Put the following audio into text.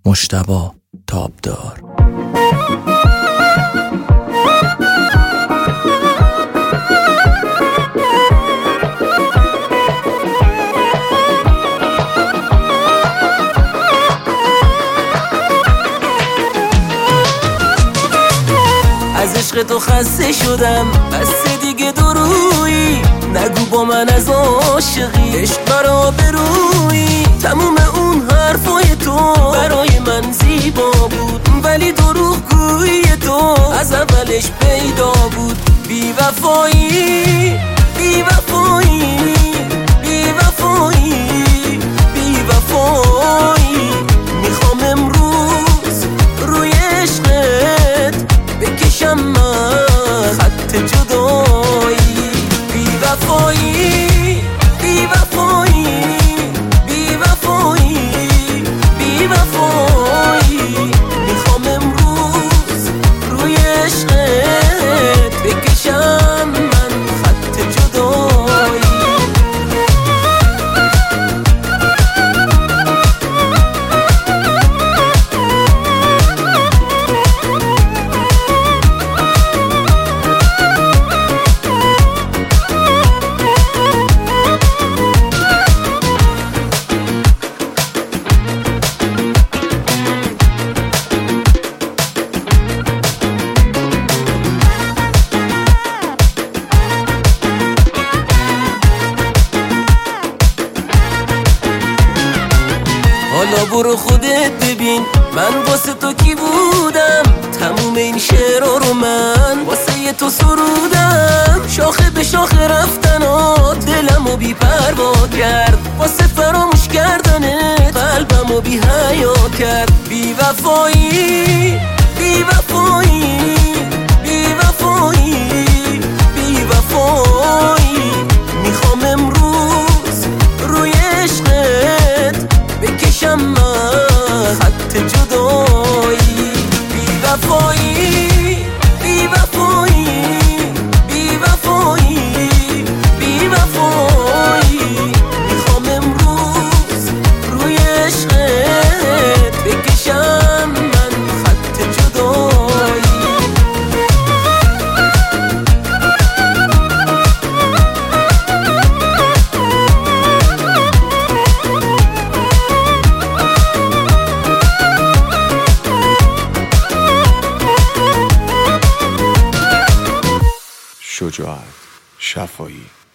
مجتبی تابدار. از عشق تو خسته شدم، بس دیگه درویی نگو با من از عاشقی، عشق برا برویی. تموم اون حرفای تو برای من زیبا بود، ولی دروغگویی تو از اولش پیدا بود. بی وفایی بی وفایی بی وفایی بی وفایی. میخوام امروز روی عشقت بکشم من خط جدایی. بی وفایی بی وفایی بی وفایی بی وفایی. میخوام امروز روی عشقت بکشم من خط جدایی. حالا برو خودت ببین من واسه تو کی بودم. تموم این شعرها رو من واسه تو سرودم. شاخه به شاخه رفتنات دلمو بی پروا کرد، واسه فراموش کردنت قلبمو بی حیا کرد. بی وفایی بی وفایی بی وفایی بی وفایی. میخوام امروز روی عشقت بکشم من خط جدایی. بی وفایی بی وفایی بی وفایی بی وفایی. میخوام امروز روی عشقت بکشم من خط جدایی. شجاعت شفایی.